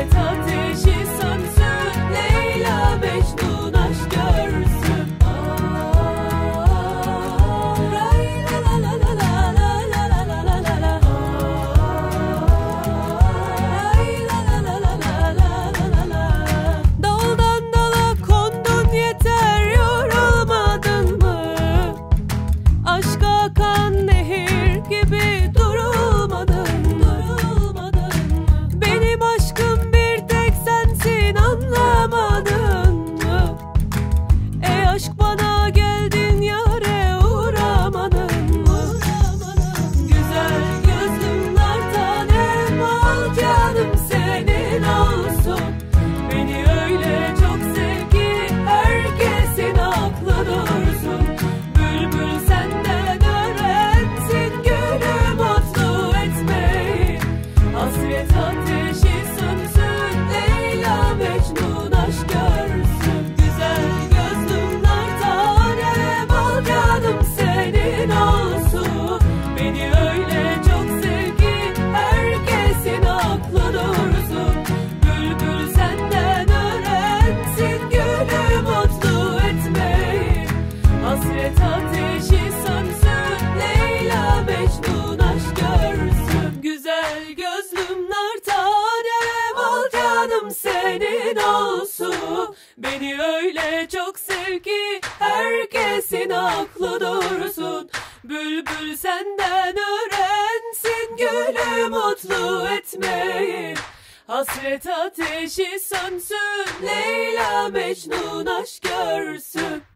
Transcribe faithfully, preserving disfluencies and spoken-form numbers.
Hasret ateşi sönsün, Leyla Mecnun aşk görsün. Ray la la la la la la la la la la la. Ray la la la la la la la la. Daldan dala kondun yeter, yorulmadın mı? Aşk akan nehir gibi durulmadın mı? Benim aşkım bir tek sensin, anlamadın mı? Ey aşk bana geldin yâre, uğramadın mı? Güzel gözlüm nar tanem, al canım senin olsun. Beni öyle çok sev ki herkesin aklı dursun. Bülbül senden öğrensin gülü mutlu etmeyi. Hasret ateşi sönsün, Leyla Mecnun aşk görsün. Güzel gözlüm nar tanem, al canım senin olsun. Beni öyle çok sev ki herkesin aklı dursun. Bülbül senden öğrensin gülü mutlu etmeyi. Hasret ateşi sönsün, Leyla Mecnun aşk görsün. Güzel gözlüm nar tanem, al canım senin olsun. Beni öyle çok sev ki herkesin aklı dursun. Bülbül senden öğrensin gülü mutlu etmeyi. Hasret ateşi sönsün, Leyla Mecnun aşk görsün.